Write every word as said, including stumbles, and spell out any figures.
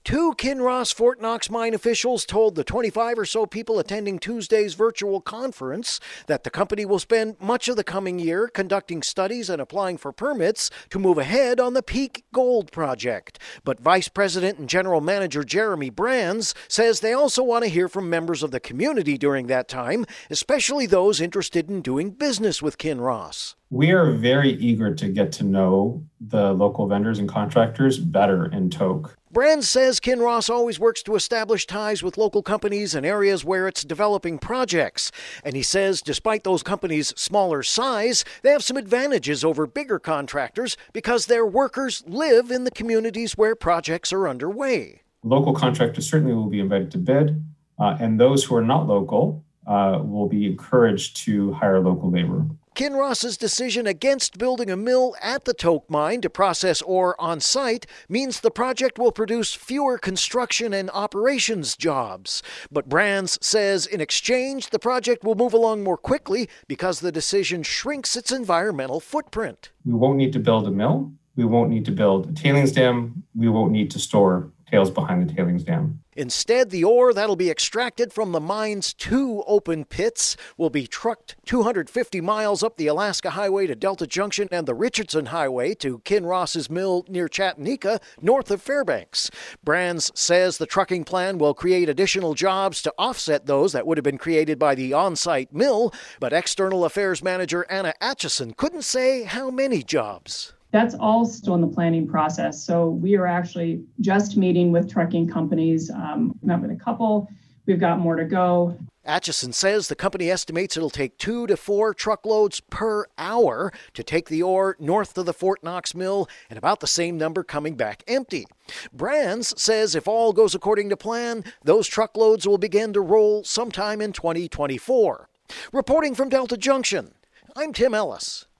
Two Kinross Fort Knox mine officials told the twenty-five or so people attending Tuesday's virtual conference that the company will spend much of the coming year conducting studies and applying for permits to move ahead on the Peak Gold project. But Vice President and General Manager Jeremy Brands says they also want to hear from members of the community during that time, especially those interested in doing business with Kinross. We are very eager to get to know the local vendors and contractors better in Tok. Brands says Kinross always works to establish ties with local companies in areas where it's developing projects. And he says despite those companies' smaller size, they have some advantages over bigger contractors because their workers live in the communities where projects are underway. Local contractors certainly will be invited to bid, uh, and those who are not local uh, will be encouraged to hire local labor. Kinross's decision against building a mill at the Tok mine to process ore on site means the project will produce fewer construction and operations jobs. But Brands says in exchange, the project will move along more quickly because the decision shrinks its environmental footprint. We won't need to build a mill. We won't need to build a tailings dam. We won't need to store tails behind the tailings dam. Instead, the ore that'll be extracted from the mine's two open pits will be trucked two hundred fifty miles up the Alaska Highway to Delta Junction and the Richardson Highway to Kinross's mill near Chattanooga, north of Fairbanks. Brands says the trucking plan will create additional jobs to offset those that would have been created by the on-site mill, but External Affairs Manager Anna Atchison couldn't say how many jobs. That's all still in the planning process. So we are actually just meeting with trucking companies. Um, met with a couple. We've got more to go. Atchison says the company estimates it'll take two to four truckloads per hour to take the ore north of the Fort Knox mill and about the same number coming back empty. Brands says if all goes according to plan, those truckloads will begin to roll sometime in twenty twenty-four. Reporting from Delta Junction, I'm Tim Ellis.